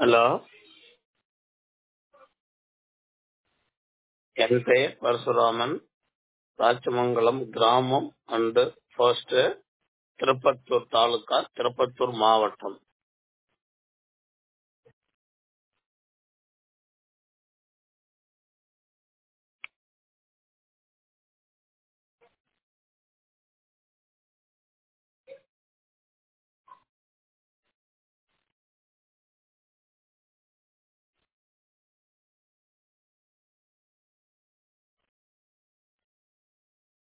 Hello, என் பெயர் பரசுராமன். ராச்சமங்கலம் கிராமம் and post, Tirupattur taluk, Tirupattur மாவட்டம்.